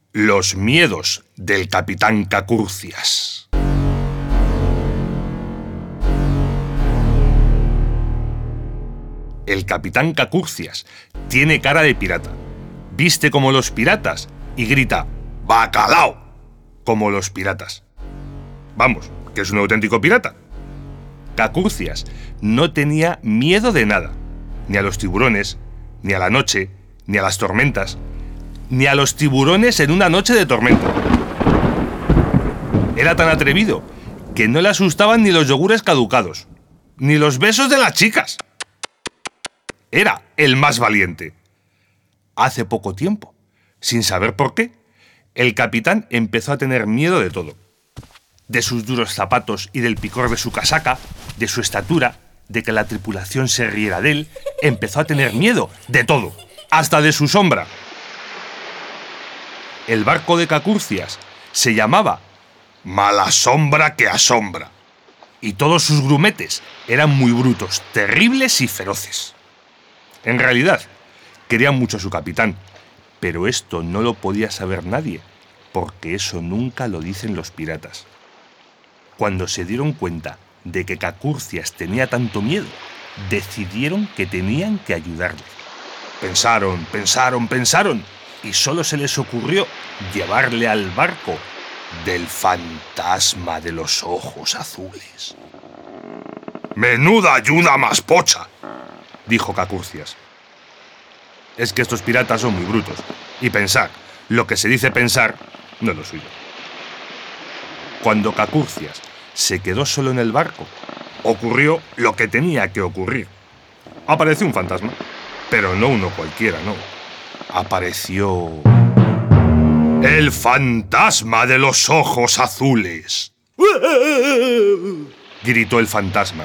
Los miedos del Capitán Cacurcias. El Capitán Cacurcias tiene cara de pirata, viste como los piratas y grita ¡Bacalao! Como los piratas. Vamos, que es un auténtico pirata. Cacurcias no tenía miedo de nada, ni a los tiburones, ni a la noche, ni a las tormentas, ni a los tiburones en una noche de tormenta. Era tan atrevido que no le asustaban ni los yogures caducados, ni los besos de las chicas. Era el más valiente. Hace poco tiempo, sin saber por qué, el capitán empezó a tener miedo de todo. De sus duros zapatos y del picor de su casaca, de su estatura, de que la tripulación se riera de él, empezó a tener miedo de todo, hasta de su sombra. El barco de Cacurcias se llamaba Mala Sombra que Asombra, y todos sus grumetes eran muy brutos, terribles y feroces. En realidad, querían mucho a su capitán, pero esto no lo podía saber nadie, porque eso nunca lo dicen los piratas. Cuando se dieron cuenta de que Cacurcias tenía tanto miedo, decidieron que tenían que ayudarle. Pensaron, y solo se les ocurrió llevarle al barco del fantasma de los ojos azules. «¡Menuda ayuda más pocha!», dijo Cacurcias. Es que estos piratas son muy brutos, y pensar, lo que se dice pensar, no es lo suyo. Cuando Cacurcias se quedó solo en el barco, ocurrió lo que tenía que ocurrir. Apareció un fantasma, pero no uno cualquiera, no. Apareció el fantasma de los ojos azules. Gritó el fantasma.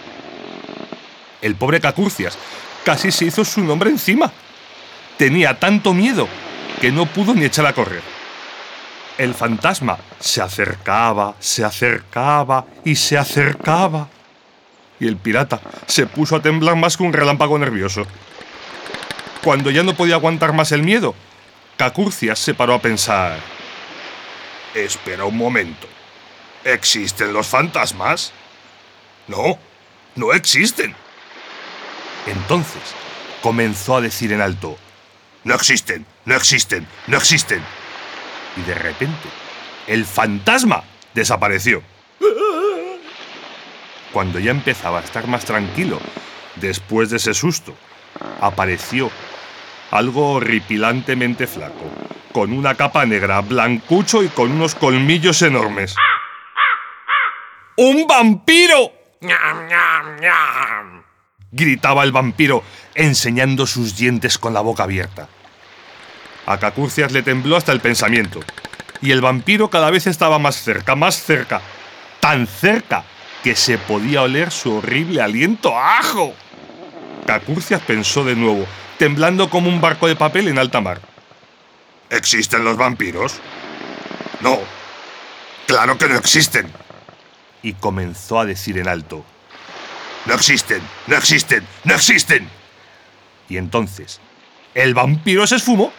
El pobre Cacurcias casi se hizo su nombre encima. Tenía tanto miedo que no pudo ni echar a correr. El fantasma se acercaba y se acercaba. Y el pirata se puso a temblar más que un relámpago nervioso. Cuando ya no podía aguantar más el miedo, Cacurcias se paró a pensar. Espera un momento. ¿Existen los fantasmas? No, no existen. Entonces comenzó a decir en alto. No existen, no existen, no existen. Y de repente, el fantasma desapareció. Cuando ya empezaba a estar más tranquilo, después de ese susto, apareció algo horripilantemente flaco, con una capa negra, blancucho y con unos colmillos enormes. ¡Un vampiro! ¡Ñam, ñam, ñam! Gritaba el vampiro, enseñando sus dientes con la boca abierta. A Cacurcias le tembló hasta el pensamiento, y el vampiro cada vez estaba más cerca, tan cerca que se podía oler su horrible aliento a ajo. Cacurcias pensó de nuevo, temblando como un barco de papel en alta mar. ¿Existen los vampiros? No, claro que no existen. Y comenzó a decir en alto. No existen, no existen, no existen. Y entonces, el vampiro se esfumó.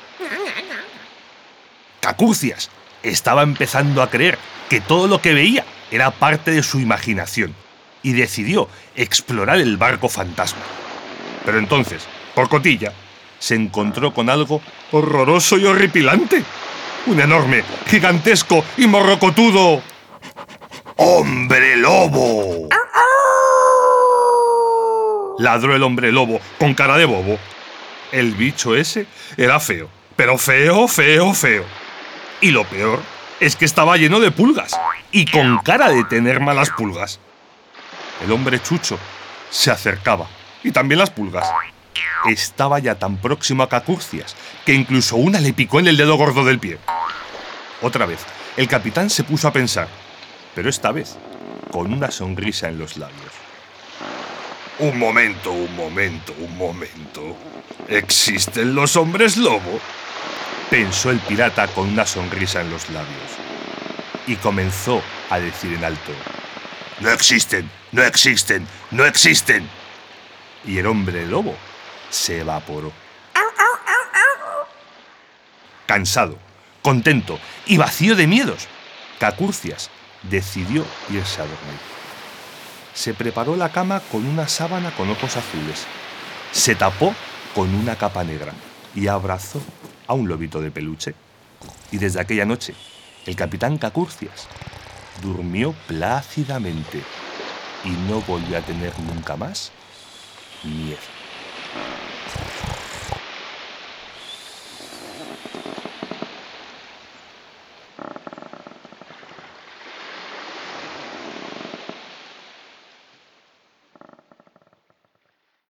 Cacurcias estaba empezando a creer que todo lo que veía era parte de su imaginación y decidió explorar el barco fantasma. Pero entonces, por cotilla, se encontró con algo horroroso y horripilante. Un enorme, gigantesco y morrocotudo ¡hombre lobo! Ladró el hombre lobo con cara de bobo. El bicho ese era feo, pero feo, feo, feo. Y lo peor es que estaba lleno de pulgas y con cara de tener malas pulgas. El hombre chucho se acercaba y también las pulgas. Estaba ya tan próximo a Cacurcias que incluso una le picó en el dedo gordo del pie. Otra vez, el capitán se puso a pensar, pero esta vez con una sonrisa en los labios. Un momento. ¿Existen los hombres lobo? Pensó el pirata con una sonrisa en los labios. Y comenzó a decir en alto. No existen, no existen, no existen. Y el hombre lobo se evaporó. Cansado, Contento y vacío de miedos, Cacurcias decidió irse a dormir. Se preparó la cama con una sábana con ojos azules, se tapó con una capa negra y abrazó a un lobito de peluche. Y desde aquella noche, el capitán Cacurcias durmió plácidamente y no volvió a tener nunca más miedo.